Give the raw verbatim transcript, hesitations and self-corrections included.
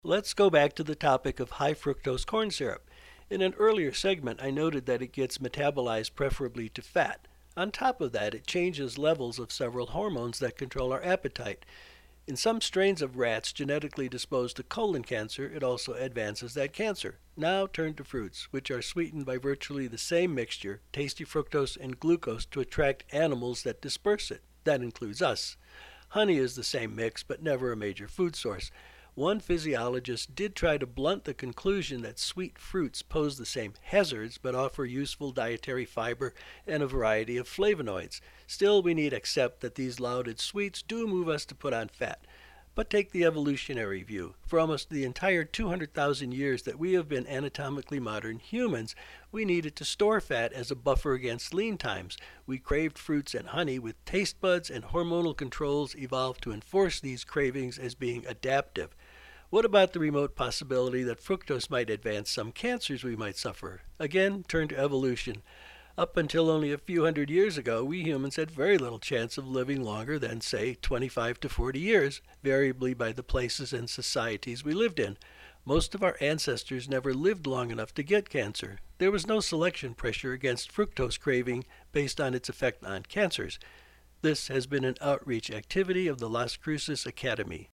Let's go back to the topic of high fructose corn syrup. In an earlier segment, I noted that it gets metabolized preferably to fat. On top of that, it changes levels of several hormones that control our appetite. In some strains of rats genetically disposed to colon cancer, it also advances that cancer. Now turn to fruits, which are sweetened by virtually the same mixture, tasty fructose and glucose, to attract animals that disperse it. That includes us. Honey is the same mix, but never a major food source. One physiologist did try to blunt the conclusion that sweet fruits pose the same hazards but offer useful dietary fiber and a variety of flavonoids. Still, we need to accept that these lauded sweets do move us to put on fat. But take the evolutionary view. For almost the entire two hundred thousand years that we have been anatomically modern humans, we needed to store fat as a buffer against lean times. We craved fruits and honey with taste buds, and hormonal controls evolved to enforce these cravings as being adaptive. What about the remote possibility that fructose might advance some cancers we might suffer? Again, turn to evolution. Up until only a few hundred years ago, we humans had very little chance of living longer than, say, twenty-five to forty years, variably by the places and societies we lived in. Most of our ancestors never lived long enough to get cancer. There was no selection pressure against fructose craving based on its effect on cancers. This has been an outreach activity of the Las Cruces Academy.